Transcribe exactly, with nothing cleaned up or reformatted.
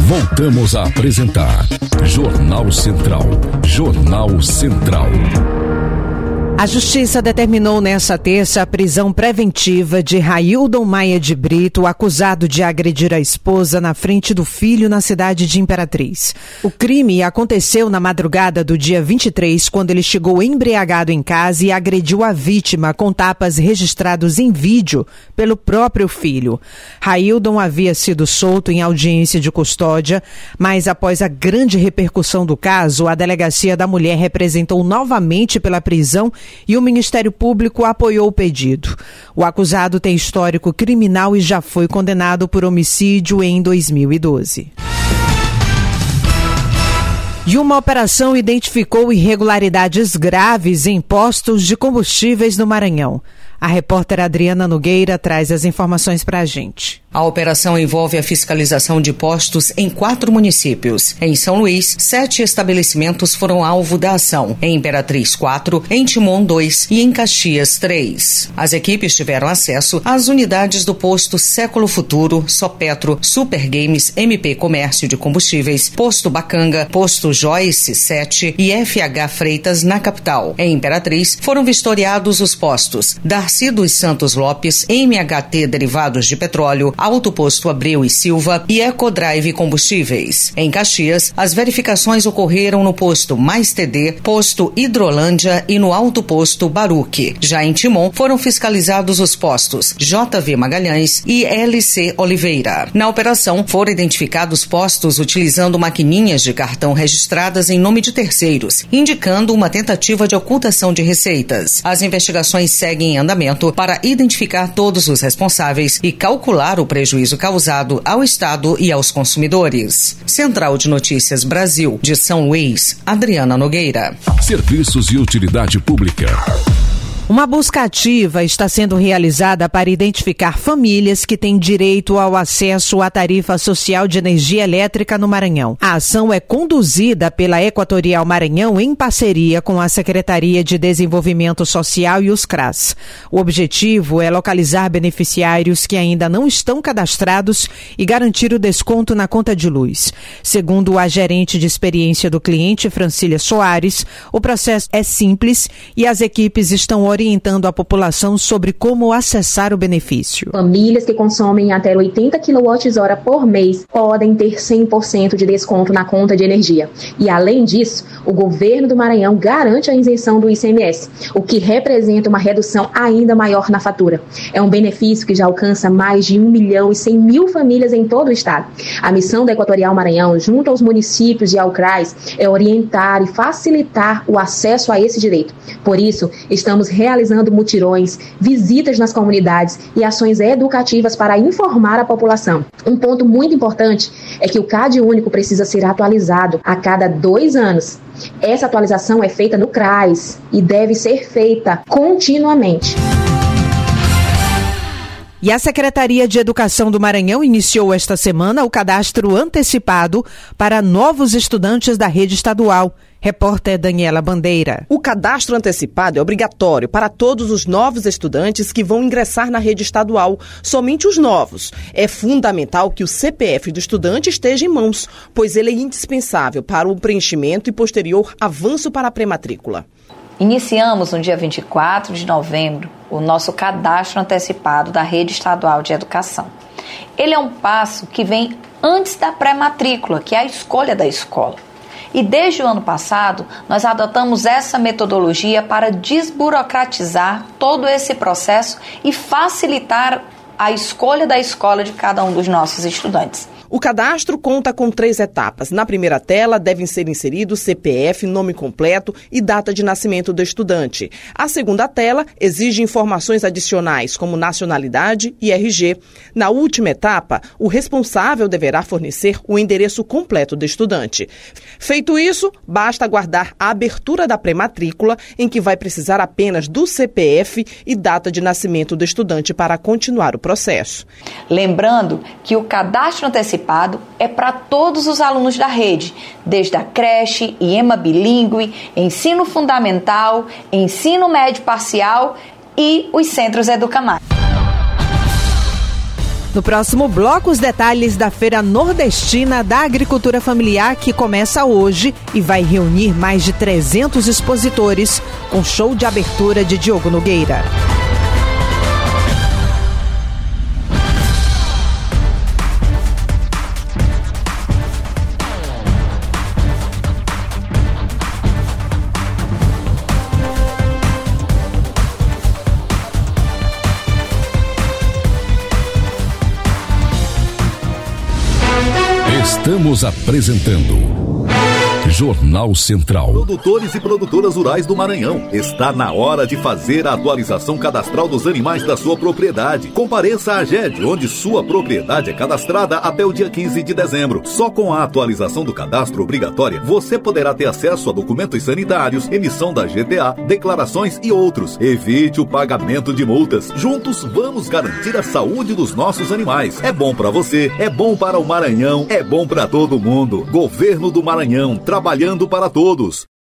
Voltamos a apresentar Jornal Central. Jornal Central. A Justiça determinou nesta terça a prisão preventiva de Raildon Maia de Brito, acusado de agredir a esposa na frente do filho na cidade de Imperatriz. O crime aconteceu na madrugada do dia vinte e três, quando ele chegou embriagado em casa e agrediu a vítima com tapas registrados em vídeo pelo próprio filho. Raildon havia sido solto em audiência de custódia, mas após a grande repercussão do caso, a Delegacia da Mulher representou novamente pela prisão e o Ministério Público apoiou o pedido. O acusado tem histórico criminal e já foi condenado por homicídio em dois mil e doze. E uma operação identificou irregularidades graves em postos de combustíveis no Maranhão. A repórter Adriana Nogueira traz as informações para a gente. A operação envolve a fiscalização de postos em quatro municípios. Em São Luís, sete estabelecimentos foram alvo da ação. Em Imperatriz, quatro, em Timon, dois e em Caxias, três. As equipes tiveram acesso às unidades do posto Século Futuro, Sopetro, Super Games, M P Comércio de Combustíveis, Posto Bacanga, Posto Joyce, sete e F H Freitas na capital. Em Imperatriz, foram vistoriados os postos Darcy dos Santos Lopes, M H T Derivados de Petróleo, Autoposto Abreu e Silva e Ecodrive Combustíveis. Em Caxias, as verificações ocorreram no posto Mais T D, posto Hidrolândia e no autoposto Baruque. Já em Timon, foram fiscalizados os postos J V Magalhães e L C Oliveira. Na operação, foram identificados postos utilizando maquininhas de cartão registradas em nome de terceiros, indicando uma tentativa de ocultação de receitas. As investigações seguem em andamento para identificar todos os responsáveis e calcular o prejuízo causado ao Estado e aos consumidores. Central de Notícias Brasil, de São Luís, Adriana Nogueira. Serviços e utilidade pública. Uma busca ativa está sendo realizada para identificar famílias que têm direito ao acesso à tarifa social de energia elétrica no Maranhão. A ação é conduzida pela Equatorial Maranhão em parceria com a Secretaria de Desenvolvimento Social e os C R A S. O objetivo é localizar beneficiários que ainda não estão cadastrados e garantir o desconto na conta de luz. Segundo a gerente de experiência do cliente, Francília Soares, o processo é simples e as equipes estão orientando a população sobre como acessar o benefício. Famílias que consomem até oitenta quilowatt-hora por mês podem ter cem por cento de desconto na conta de energia. E, além disso, o governo do Maranhão garante a isenção do I C M S, o que representa uma redução ainda maior na fatura. É um benefício que já alcança mais de um milhão e cem mil famílias em todo o estado. A missão da Equatorial Maranhão, junto aos municípios e ao C R A S, é orientar e facilitar o acesso a esse direito. Por isso, estamos realizando mutirões, visitas nas comunidades e ações educativas para informar a população. Um ponto muito importante é que o C A D único precisa ser atualizado a cada dois anos. Essa atualização é feita no C R A S e deve ser feita continuamente. E a Secretaria de Educação do Maranhão iniciou esta semana o cadastro antecipado para novos estudantes da rede estadual. Repórter Daniela Bandeira. O cadastro antecipado é obrigatório para todos os novos estudantes que vão ingressar na rede estadual, somente os novos. É fundamental que o C P F do estudante esteja em mãos, pois ele é indispensável para o preenchimento e posterior avanço para a pré-matrícula. Iniciamos no dia vinte e quatro de novembro o nosso cadastro antecipado da Rede Estadual de Educação. Ele é um passo que vem antes da pré-matrícula, que é a escolha da escola. E desde o ano passado, nós adotamos essa metodologia para desburocratizar todo esse processo e facilitar a escolha da escola de cada um dos nossos estudantes. O cadastro conta com três etapas. Na primeira tela, devem ser inseridos C P F, nome completo e data de nascimento do estudante. A segunda tela exige informações adicionais, como nacionalidade e R G. Na última etapa, o responsável deverá fornecer o endereço completo do estudante. Feito isso, basta aguardar a abertura da pré-matrícula, em que vai precisar apenas do C P F e data de nascimento do estudante para continuar o processo. Lembrando que o cadastro antecipado é para todos os alunos da rede, desde a creche, I E M A bilíngue, ensino fundamental, ensino médio parcial e os centros Educamar. No próximo bloco, os detalhes da Feira Nordestina da Agricultura Familiar, que começa hoje e vai reunir mais de trezentos expositores, com show de abertura de Diogo Nogueira. Estamos apresentando Jornal Central. Produtores e produtoras rurais do Maranhão, está na hora de fazer a atualização cadastral dos animais da sua propriedade. Compareça à AGED, onde sua propriedade é cadastrada até o dia quinze de dezembro. Só com a atualização do cadastro obrigatória, você poderá ter acesso a documentos sanitários, emissão da G T A, declarações e outros. Evite o pagamento de multas. Juntos, vamos garantir a saúde dos nossos animais. É bom para você, é bom para o Maranhão, é bom para todo mundo. Governo do Maranhão, trabalhando para todos.